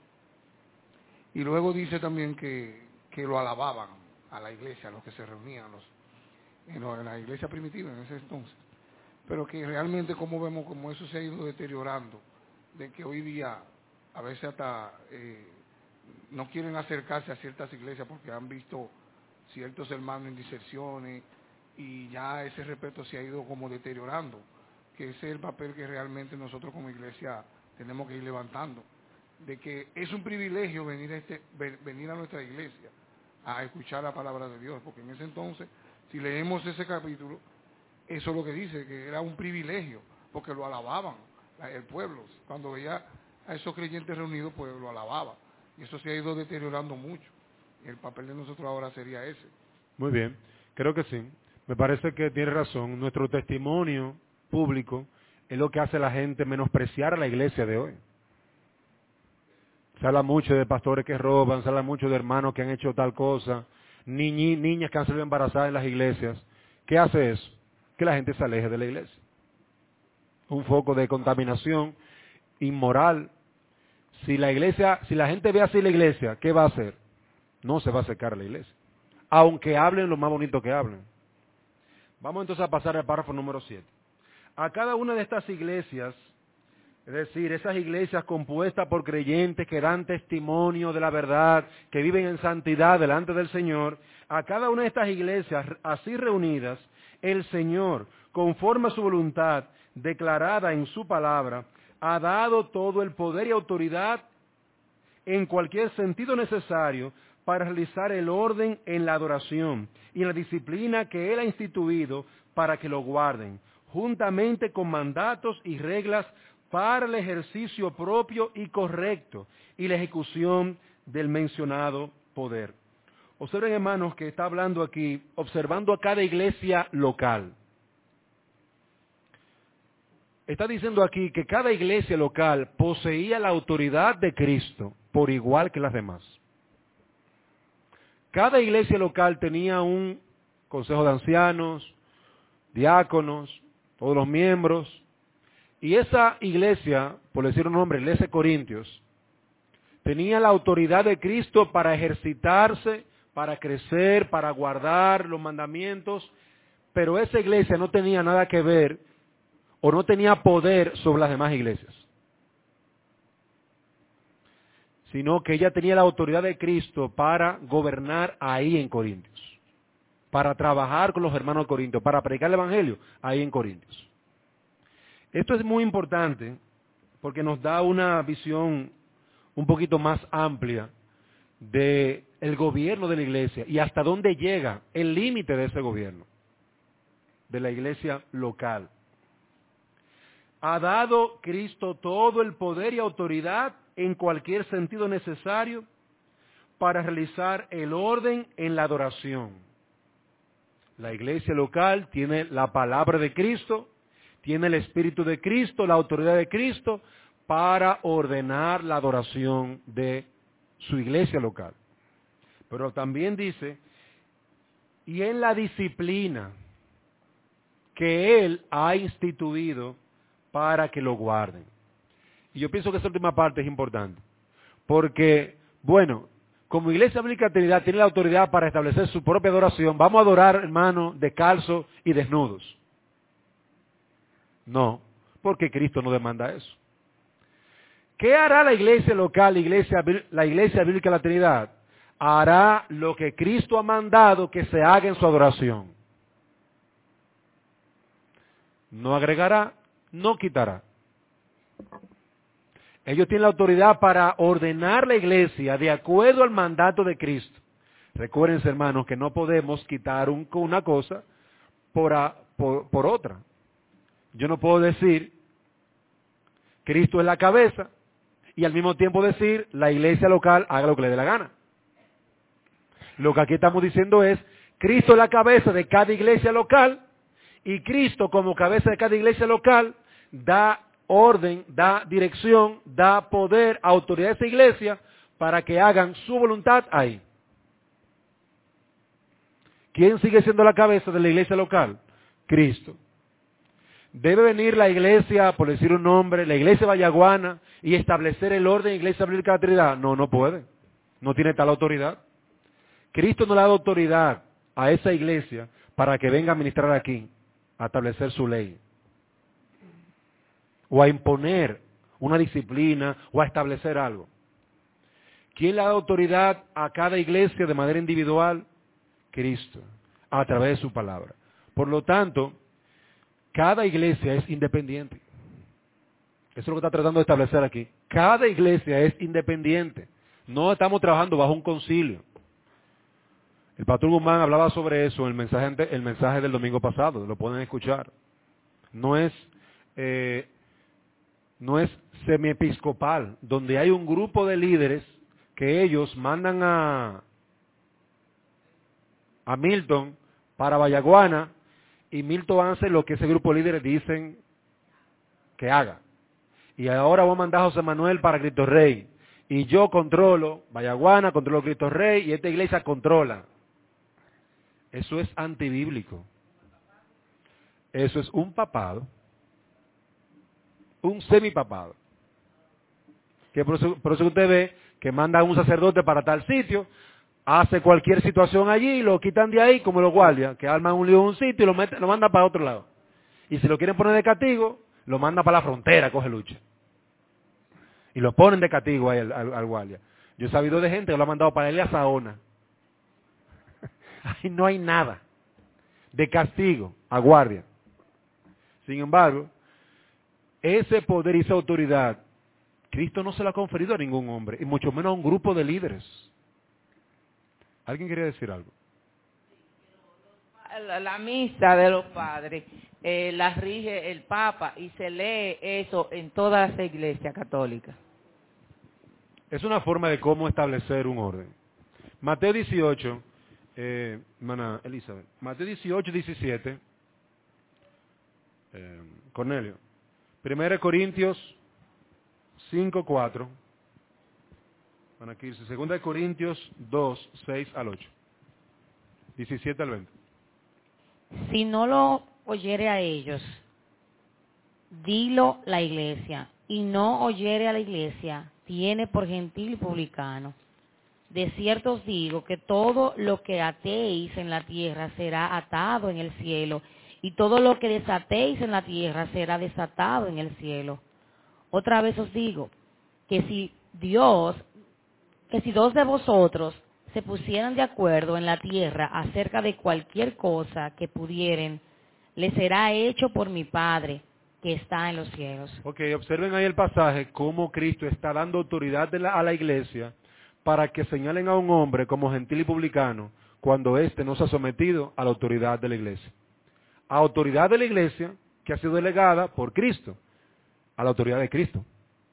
Y luego dice también que, que lo alababan a la iglesia, a los que se reunían los, en, lo, en la iglesia primitiva en ese entonces. Pero que realmente como vemos como eso se ha ido deteriorando, de que hoy día a veces hasta eh, no quieren acercarse a ciertas iglesias porque han visto ciertos hermanos en diserciones y ya ese respeto se ha ido como deteriorando, que ese es el papel que realmente nosotros como iglesia tenemos que ir levantando, de que es un privilegio venir a, este, venir a nuestra iglesia a escuchar la palabra de Dios, porque en ese entonces, si leemos ese capítulo, eso es lo que dice, que era un privilegio, porque lo alababan el pueblo, cuando veía a esos creyentes reunidos, pues lo alababa, y eso se ha ido deteriorando mucho, y el papel de nosotros ahora sería ese.
Muy bien, creo que sí, me parece que tiene razón, nuestro testimonio público es lo que hace a la gente menospreciar a la iglesia de hoy. Se habla mucho de pastores que roban, se habla mucho de hermanos que han hecho tal cosa, niñi, niñas que han salido embarazadas en las iglesias. ¿Qué hace eso? Que la gente se aleje de la iglesia. Un foco de contaminación inmoral. Si la iglesia, si la gente ve así la iglesia, ¿qué va a hacer? No se va a acercar a la iglesia. Aunque hablen lo más bonito que hablen. Vamos entonces a pasar al párrafo número siete. A cada una de estas iglesias, es decir, esas iglesias compuestas por creyentes que dan testimonio de la verdad, que viven en santidad delante del Señor, a cada una de estas iglesias así reunidas, el Señor, conforme a su voluntad declarada en su palabra, ha dado todo el poder y autoridad en cualquier sentido necesario para realizar el orden en la adoración y en la disciplina que Él ha instituido para que lo guarden, juntamente con mandatos y reglas para el ejercicio propio y correcto y la ejecución del mencionado poder. Observen, hermanos, que está hablando aquí, observando a cada iglesia local. Está diciendo aquí que cada iglesia local poseía la autoridad de Cristo por igual que las demás. Cada iglesia local tenía un consejo de ancianos, diáconos, todos los miembros. Y esa iglesia, por decir un nombre, iglesia de Corintios, tenía la autoridad de Cristo para ejercitarse, para crecer, para guardar los mandamientos, pero esa iglesia no tenía nada que ver o no tenía poder sobre las demás iglesias, sino que ella tenía la autoridad de Cristo para gobernar ahí en Corintios, para trabajar con los hermanos de Corintios, para predicar el evangelio ahí en Corintios. Esto es muy importante porque nos da una visión un poquito más amplia de el gobierno de la iglesia y hasta dónde llega el límite de ese gobierno, de la iglesia local. ¿Ha dado Cristo todo el poder y autoridad en cualquier sentido necesario para realizar el orden en la adoración? La iglesia local tiene la palabra de Cristo, tiene el Espíritu de Cristo, la autoridad de Cristo, para ordenar la adoración de su iglesia local. Pero también dice, y en la disciplina que Él ha instituido para que lo guarden. Y yo pienso que esa última parte es importante, porque, bueno, como Iglesia Bíblica Trinidad tiene la autoridad para establecer su propia adoración, ¿vamos a adorar, hermano, descalzos y desnudos? No, porque Cristo no demanda eso. ¿Qué hará la iglesia local, la iglesia, la iglesia Bíblica de la Trinidad? Hará lo que Cristo ha mandado que se haga en su adoración. No agregará, no quitará. Ellos tienen la autoridad para ordenar la iglesia de acuerdo al mandato de Cristo. Recuérdense, hermanos, que no podemos quitar un, una cosa por, a, por, por otra. Yo no puedo decir Cristo es la cabeza y al mismo tiempo decir la iglesia local haga lo que le dé la gana. Lo que aquí estamos diciendo es Cristo es la cabeza de cada iglesia local y Cristo como cabeza de cada iglesia local da orden, da dirección, da poder, autoridad a esa iglesia para que hagan su voluntad ahí. ¿Quién sigue siendo la cabeza de la iglesia local? Cristo. Debe venir la iglesia, por decir un nombre, la iglesia vallaguana y establecer el orden de Iglesia Bíblica de la Trinidad. No, no puede. No tiene tal autoridad. Cristo no le da autoridad a esa iglesia para que venga a ministrar aquí, a establecer su ley. O a imponer una disciplina o a establecer algo. ¿Quién le da autoridad a cada iglesia de manera individual? Cristo, a través de su palabra. Por lo tanto, cada iglesia es independiente. Eso es lo que está tratando de establecer aquí. Cada iglesia es independiente. No estamos trabajando bajo un concilio. El pastor Guzmán hablaba sobre eso en el mensaje, el mensaje del domingo pasado, lo pueden escuchar. No es, eh, no es semiepiscopal, donde hay un grupo de líderes que ellos mandan a, a Milton para Vallaguana y Milton hace lo que ese grupo de líderes dicen que haga. Y ahora voy a mandar a José Manuel para Cristo Rey. Y yo controlo Vallaguana, controlo Cristo Rey y esta iglesia controla. Eso es antibíblico. Eso es un papado, un semipapado. Que por eso, por eso usted ve que manda a un sacerdote para tal sitio, hace cualquier situación allí y lo quitan de ahí como los guardias, que arman un lío en un sitio y lo, meten, lo mandan para otro lado. Y si lo quieren poner de castigo, lo mandan para la frontera, coge lucha. Y lo ponen de castigo ahí al, al, al guardia. Yo he sabido de gente que lo ha mandado para él a Saona. Ahí no hay nada de castigo a guardia. Sin embargo, ese poder y esa autoridad, Cristo no se lo ha conferido a ningún hombre, y mucho menos a un grupo de líderes. ¿Alguien quería decir algo?
La, la misa de los padres eh, la rige el Papa y se lee eso en todas las iglesias católicas.
Es una forma de cómo establecer un orden. Mateo dieciocho, eh, hermana Elizabeth, Mateo dieciocho, diecisiete, eh, Cornelio, primera Corintios cinco, cuatro, van aquí, segunda de Corintios dos, seis al ocho, diecisiete al veinte.
Si no lo oyere a ellos, dilo la iglesia, y no oyere a la iglesia, tiene por gentil y publicano. De cierto os digo que todo lo que atéis en la tierra será atado en el cielo, y todo lo que desatéis en la tierra será desatado en el cielo. Otra vez os digo, que si Dios, que si dos de vosotros se pusieran de acuerdo en la tierra acerca de cualquier cosa que pudieren, le será hecho por mi Padre que está en los cielos.
Ok, observen ahí el pasaje, cómo Cristo está dando autoridad de la, a la iglesia para que señalen a un hombre como gentil y publicano cuando éste no se ha sometido a la autoridad de la iglesia. A autoridad de la iglesia que ha sido delegada por Cristo, a la autoridad de Cristo.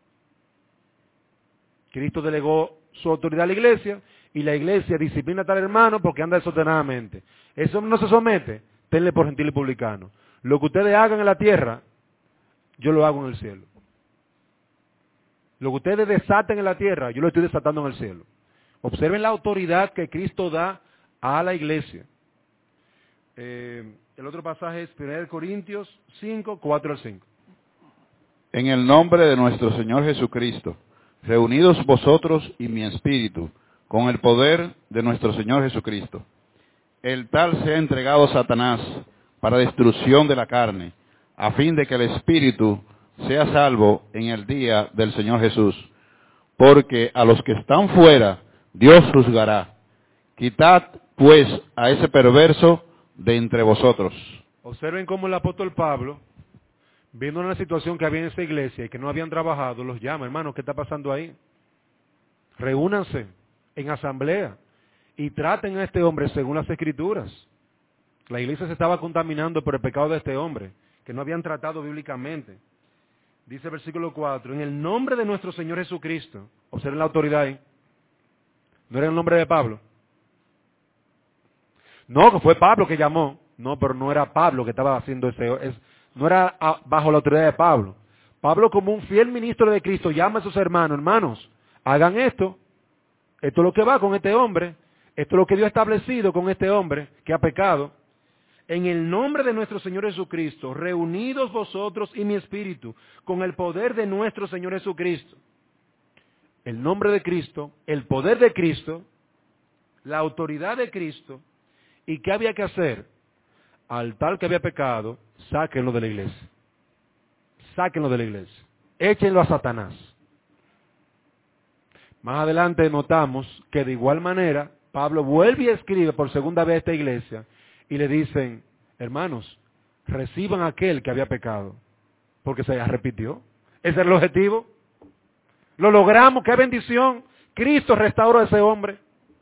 Cristo delegó su autoridad a la iglesia y la iglesia disciplina a tal hermano porque anda desordenadamente. Ese hombre no se somete, tenle por gentil y publicano. Lo que ustedes hagan en la tierra, yo lo hago en el cielo. Lo que ustedes desaten en la tierra, yo lo estoy desatando en el cielo. Observen la autoridad que Cristo da a la iglesia. Eh, el otro pasaje es primera Corintios cinco, cuatro al cinco.
En el nombre de nuestro Señor Jesucristo, reunidos vosotros y mi espíritu, con el poder de nuestro Señor Jesucristo. El tal sea entregado a Satanás para destrucción de la carne, a fin de que el espíritu sea salvo en el día del Señor Jesús. Porque a los que están fuera, Dios juzgará. Quitad, pues, a ese perverso de entre vosotros.
Observen cómo el apóstol Pablo, viendo una situación que había en esa iglesia y que no habían trabajado, los llama, hermanos, ¿qué está pasando ahí? Reúnanse en asamblea y traten a este hombre según las Escrituras. La iglesia se estaba contaminando por el pecado de este hombre, que no habían tratado bíblicamente. Dice el versículo cuatro, en el nombre de nuestro Señor Jesucristo, observen la autoridad ahí, no era el nombre de Pablo. No, que fue Pablo que llamó, no, pero no era Pablo que estaba haciendo ese, es, no era a, bajo la autoridad de Pablo. Pablo, como un fiel ministro de Cristo, llama a sus hermanos, hermanos, hagan esto, esto es lo que va con este hombre, esto es lo que Dios ha establecido con este hombre que ha pecado. En el nombre de nuestro Señor Jesucristo, reunidos vosotros y mi espíritu, con el poder de nuestro Señor Jesucristo. El nombre de Cristo, el poder de Cristo, la autoridad de Cristo. ¿Y qué había que hacer? Al tal que había pecado, sáquenlo de la iglesia. Sáquenlo de la iglesia. Échenlo a Satanás. Más adelante notamos que de igual manera, Pablo vuelve y escribe por segunda vez a esta iglesia y le dicen, hermanos, reciban a aquel que había pecado, porque se arrepintió. Ese era el objetivo. Lo logramos, qué bendición. Cristo restauró a ese hombre.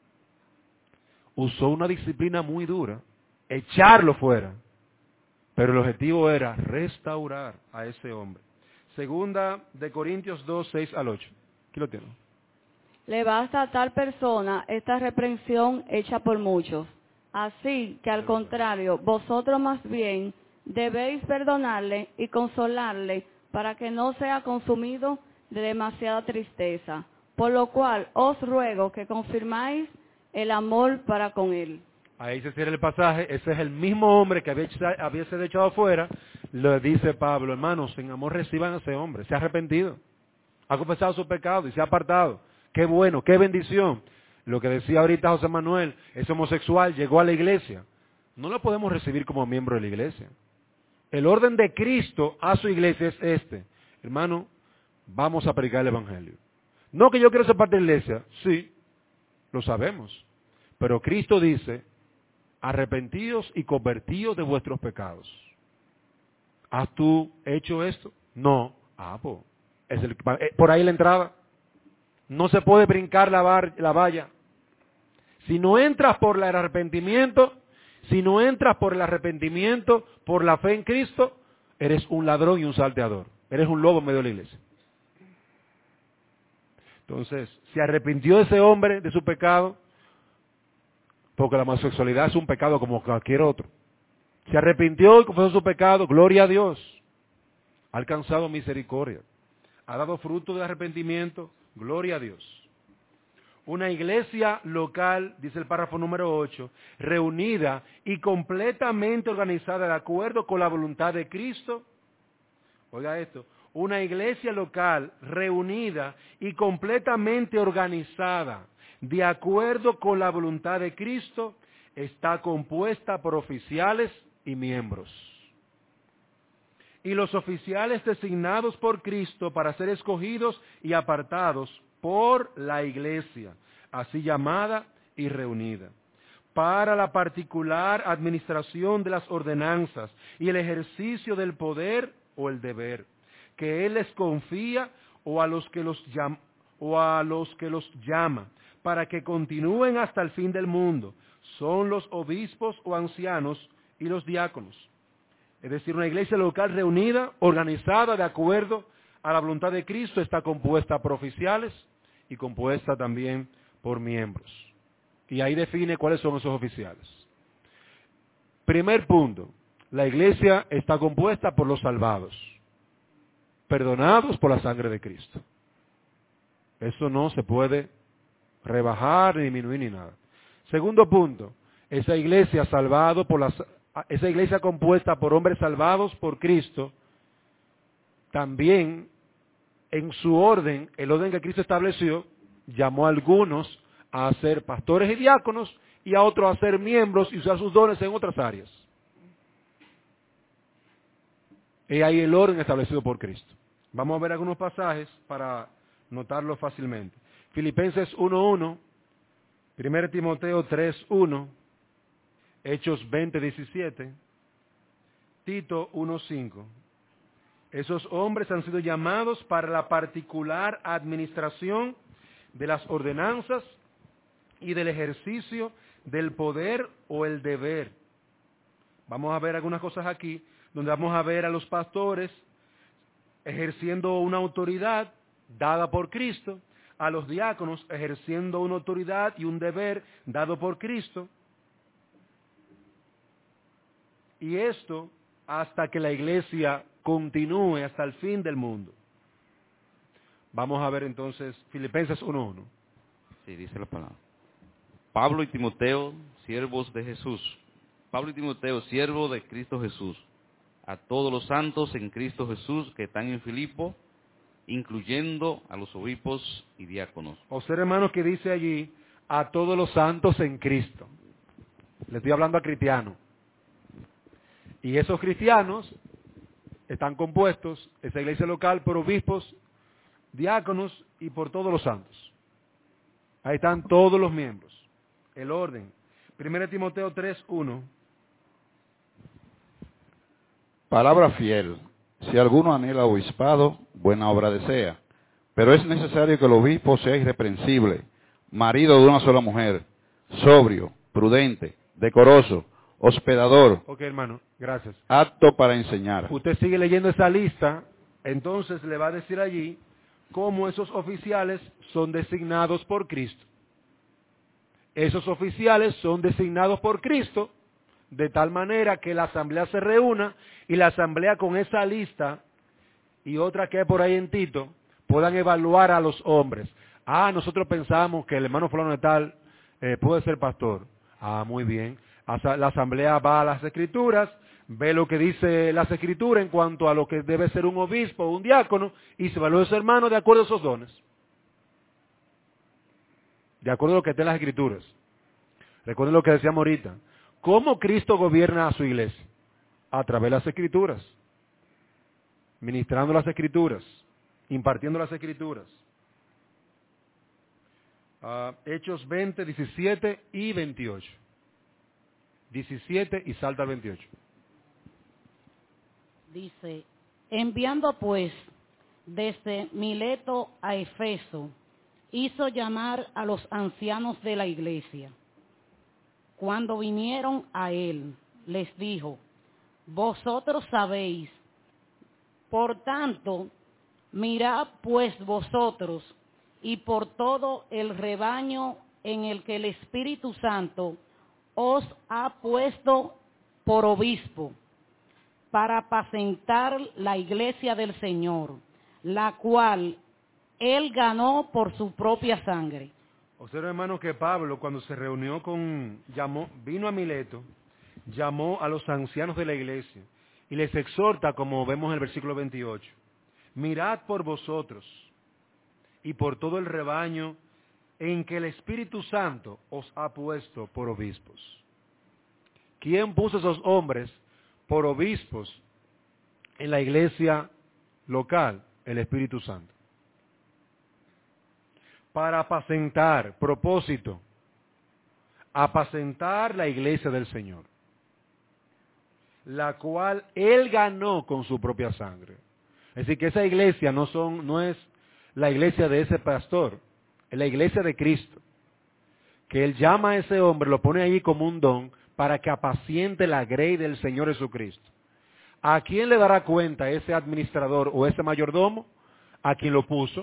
Usó una disciplina muy dura, echarlo fuera, pero el objetivo era restaurar a ese hombre. Segunda de Corintios dos, seis al ocho. Aquí lo tienen.
Le basta a tal persona esta reprensión hecha por muchos. Así que al contrario, vosotros más bien debéis perdonarle y consolarle para que no sea consumido de demasiada tristeza. Por lo cual os ruego que confirmáis el amor para con él.
Ahí se cierra el pasaje. Ese es el mismo hombre que había, había sido echado afuera. Le dice Pablo, hermanos, en amor reciban a ese hombre. Se ha arrepentido, ha confesado su pecado y se ha apartado. Qué bueno, qué bendición. Lo que decía ahorita José Manuel, ese homosexual llegó a la iglesia. No lo podemos recibir como miembro de la iglesia. El orden de Cristo a su iglesia es este. Hermano, vamos a predicar el evangelio. No que yo quiero ser parte de la iglesia. Sí, lo sabemos. Pero Cristo dice, arrepentidos y convertidos de vuestros pecados. ¿Has tú hecho esto? No. Ah, pues, es el, por ahí la entrada. No se puede brincar la, bar, la valla. Si no entras por el arrepentimiento, si no entras por el arrepentimiento, por la fe en Cristo, eres un ladrón y un salteador. Eres un lobo en medio de la iglesia. Entonces, se arrepintió ese hombre de su pecado, porque la homosexualidad es un pecado como cualquier otro. Se arrepintió y confesó su pecado, gloria a Dios. Ha alcanzado misericordia. Ha dado fruto de arrepentimiento, gloria a Dios. Una iglesia local, dice el párrafo número ocho, reunida y completamente organizada de acuerdo con la voluntad de Cristo. Oiga esto, una iglesia local reunida y completamente organizada de acuerdo con la voluntad de Cristo está compuesta por oficiales y miembros. Y los oficiales designados por Cristo para ser escogidos y apartados por la iglesia, así llamada y reunida, para la particular administración de las ordenanzas y el ejercicio del poder o el deber, que Él les confía o a los que los llam- o a los que los llama, para que continúen hasta el fin del mundo. Son los obispos o ancianos y los diáconos. Es decir, una iglesia local reunida, organizada de acuerdo a la voluntad de Cristo, está compuesta por oficiales y compuesta también por miembros. Y ahí define cuáles son esos oficiales. Primer punto, la iglesia está compuesta por los salvados, perdonados por la sangre de Cristo. Eso no se puede rebajar, ni disminuir, ni nada. Segundo punto, esa iglesia salvado por las, esa iglesia compuesta por hombres salvados por Cristo, también en su orden, el orden que Cristo estableció, llamó a algunos a ser pastores y diáconos y a otros a ser miembros y usar sus dones en otras áreas. Y ahí el orden establecido por Cristo. Vamos a ver algunos pasajes para notarlo fácilmente. Filipenses uno uno, primero Timoteo tres uno, Hechos veinte diecisiete, Tito uno cinco. Esos hombres han sido llamados para la particular administración de las ordenanzas y del ejercicio del poder o el deber. Vamos a ver algunas cosas aquí, donde vamos a ver a los pastores ejerciendo una autoridad dada por Cristo, a los diáconos ejerciendo una autoridad y un deber dado por Cristo, y esto hasta que la iglesia continúe hasta el fin del mundo. Vamos a ver entonces Filipenses uno uno.
Sí, dice la palabra. Pablo y Timoteo, siervos de Jesús. Pablo y Timoteo, siervos de Cristo Jesús. A todos los santos en Cristo Jesús que están en Filipo, incluyendo a los obispos y diáconos.
Observen, hermanos, que dice allí, a todos los santos en Cristo. Le estoy hablando a cristianos. Y esos cristianos están compuestos, esa iglesia local, por obispos, diáconos y por todos los santos. Ahí están todos los miembros. El orden. primero Timoteo tres uno.
Palabra fiel. Si alguno anhela obispado, buena obra desea. Pero es necesario que el obispo sea irreprensible, marido de una sola mujer, sobrio, prudente, decoroso, hospedador.
Ok, hermano, gracias.
Apto para enseñar.
Usted sigue leyendo esa lista, entonces le va a decir allí cómo esos oficiales son designados por Cristo. Esos oficiales son designados por Cristo de tal manera que la asamblea se reúna y la asamblea con esa lista y otra que hay por ahí en Tito puedan evaluar a los hombres. Ah, nosotros pensamos que el hermano fulano de tal eh, puede ser pastor. Ah, muy bien. La asamblea va a las escrituras, ve lo que dice las escrituras en cuanto a lo que debe ser un obispo o un diácono y se evalúa a ese hermano de acuerdo a esos dones. De acuerdo a lo que está en las escrituras. Recuerden lo que decíamos ahorita. ¿Cómo Cristo gobierna a su iglesia? A través de las escrituras. Ministrando las escrituras. Impartiendo las escrituras. Uh, Hechos veinte, diecisiete y veintiocho. diecisiete y salta al veintiocho.
Dice, enviando pues desde Mileto a Efeso, hizo llamar a los ancianos de la iglesia. Cuando vinieron a él, les dijo, vosotros sabéis, por tanto, mirad pues vosotros y por todo el rebaño en el que el Espíritu Santo os ha puesto por obispo, para apacentar la iglesia del Señor, la cual él ganó por su propia sangre.
Observen, hermano, que Pablo, cuando se reunió con, llamó, vino a Mileto, llamó a los ancianos de la iglesia y les exhorta, como vemos en el versículo veintiocho, mirad por vosotros y por todo el rebaño en que el Espíritu Santo os ha puesto por obispos. ¿Quién puso a esos hombres por obispos en la iglesia local? El Espíritu Santo. Para apacentar, propósito, apacentar la iglesia del Señor, la cual Él ganó con su propia sangre. Es decir, que esa iglesia no, son, no es la iglesia de ese pastor, es la iglesia de Cristo, que Él llama a ese hombre, lo pone ahí como un don, para que apaciente la grey del Señor Jesucristo. ¿A quién le dará cuenta ese administrador o ese mayordomo? A quien lo puso.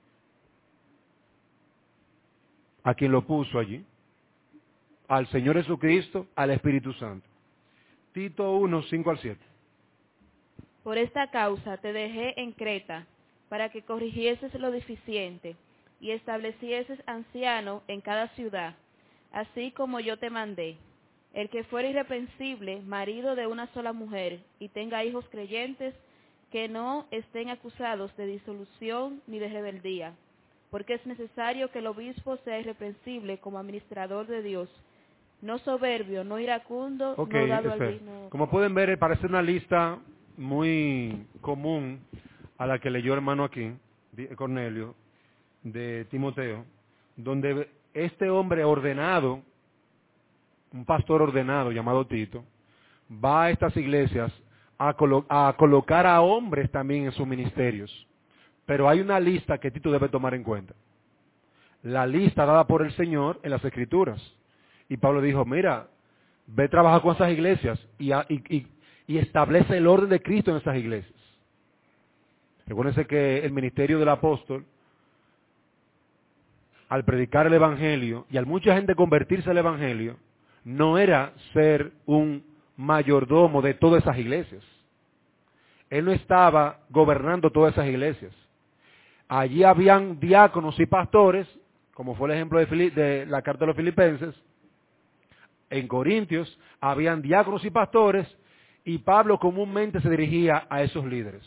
A quien lo puso allí. Al Señor Jesucristo, al Espíritu Santo. Tito uno, cinco al siete.
Por esta causa te dejé en Creta, para que corrigieses lo deficiente, y establecieses anciano en cada ciudad, así como yo te mandé. El que fuera irreprensible, marido de una sola mujer, y tenga hijos creyentes, que no estén acusados de disolución ni de rebeldía, porque es necesario que el obispo sea irreprensible como administrador de Dios, no soberbio, no iracundo,
Okay,
no dado
espera.
al vino.
Como pueden ver, parece una lista muy común a la que leyó el hermano aquí, Cornelio, de Timoteo, donde este hombre ordenado, un pastor ordenado llamado Tito, va a estas iglesias a, colo a colocar a hombres también en sus ministerios. Pero hay una lista que Tito debe tomar en cuenta. La lista dada por el Señor en las Escrituras. Y Pablo dijo, mira, ve trabaja con esas iglesias y, a, y, y, y establece el orden de Cristo en esas iglesias. Recuérdense que el ministerio del apóstol, al predicar el Evangelio y al mucha gente convertirse al Evangelio, no era ser un mayordomo de todas esas iglesias. Él no estaba gobernando todas esas iglesias. Allí habían diáconos y pastores, como fue el ejemplo de, Fili de la carta de los Filipenses. En Corintios habían diáconos y pastores, y Pablo comúnmente se dirigía a esos líderes.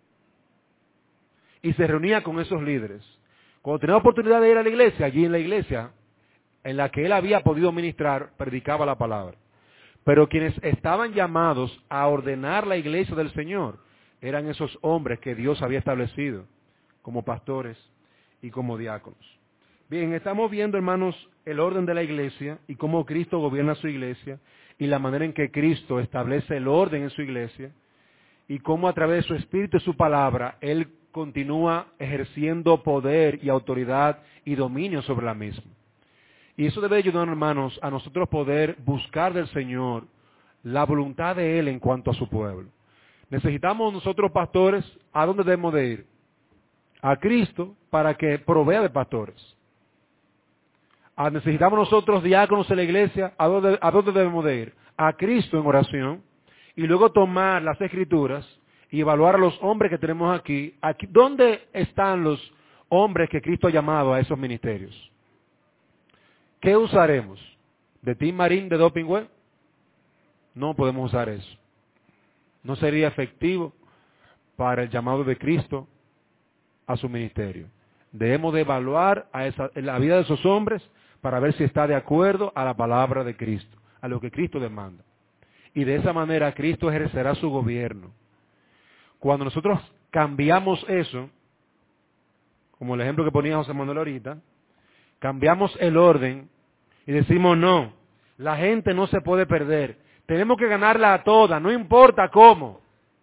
Y se reunía con esos líderes. Cuando tenía oportunidad de ir a la iglesia, allí en la iglesia, en la que él había podido ministrar, predicaba la palabra. Pero quienes estaban llamados a ordenar la iglesia del Señor eran esos hombres que Dios había establecido como pastores y como diáconos. Bien, estamos viendo, hermanos, el orden de la iglesia y cómo Cristo gobierna su iglesia y la manera en que Cristo establece el orden en su iglesia y cómo a través de su Espíritu y su palabra Él continúa ejerciendo poder y autoridad y dominio sobre la misma. Y eso debe ayudar, hermanos, a nosotros poder buscar del Señor la voluntad de Él en cuanto a su pueblo. Necesitamos nosotros, pastores, ¿a dónde debemos de ir? A Cristo para que provea de pastores. Ah, necesitamos nosotros, diáconos en la iglesia, ¿a dónde, ¿a dónde debemos de ir? A Cristo en oración, y luego tomar las Escrituras y evaluar a los hombres que tenemos aquí. aquí ¿Dónde están los hombres que Cristo ha llamado a esos ministerios? ¿Qué usaremos? ¿De Tim Marín de Doping Web? No podemos usar eso. No sería efectivo para el llamado de Cristo a su ministerio. Debemos de evaluar a esa, la vida de esos hombres para ver si está de acuerdo a la palabra de Cristo, a lo que Cristo demanda. Y de esa manera Cristo ejercerá su gobierno. Cuando nosotros cambiamos eso, como el ejemplo que ponía José Manuel ahorita, cambiamos el orden y decimos no, la gente no se puede perder, tenemos que ganarla a todas, no importa cómo.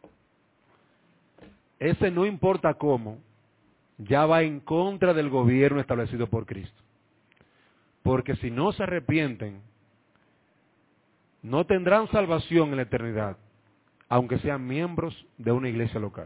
Ese no importa cómo ya va en contra del gobierno establecido por Cristo. Porque si no se arrepienten, no tendrán salvación en la eternidad, aunque sean miembros de una iglesia local.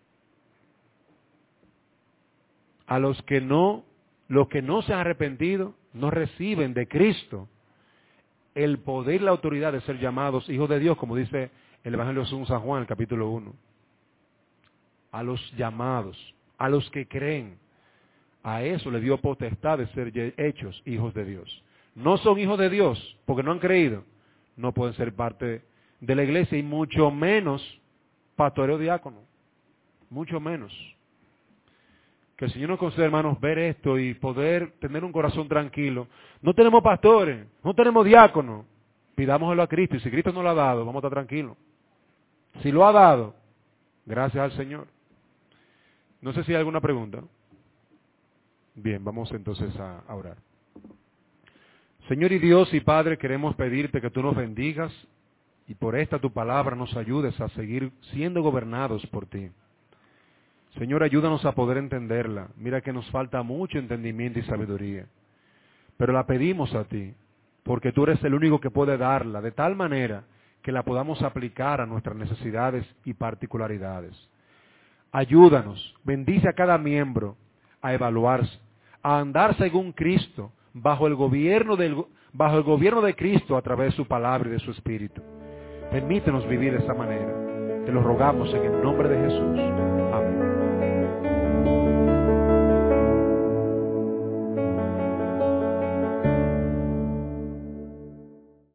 A los que no, los que no se han arrepentido, no reciben de Cristo el poder y la autoridad de ser llamados hijos de Dios, como dice el Evangelio según San Juan, el capítulo uno. A los llamados, a los que creen, a eso le dio potestad de ser hechos hijos de Dios. No son hijos de Dios porque no han creído, no pueden ser parte de la iglesia y mucho menos pastoreo diácono, mucho menos. Que el Señor nos conceda, hermanos, ver esto y poder tener un corazón tranquilo. No tenemos pastores, no tenemos diáconos, pidámoslo a Cristo y si Cristo nos lo ha dado, vamos a estar tranquilos. Si lo ha dado, gracias al Señor. No sé si hay alguna pregunta. Bien, vamos entonces a, a orar. Señor y Dios y Padre, queremos pedirte que tú nos bendigas y por esta tu palabra nos ayudes a seguir siendo gobernados por ti. Señor, ayúdanos a poder entenderla. Mira que nos falta mucho entendimiento y sabiduría. Pero la pedimos a ti, porque tú eres el único que puede darla, de tal manera que la podamos aplicar a nuestras necesidades y particularidades. Ayúdanos, bendice a cada miembro a evaluarse, a andar según Cristo, bajo el gobierno del, bajo el gobierno de Cristo a través de su palabra y de su Espíritu. Permítenos vivir de esa manera. Te lo rogamos en el nombre de Jesús. Amén.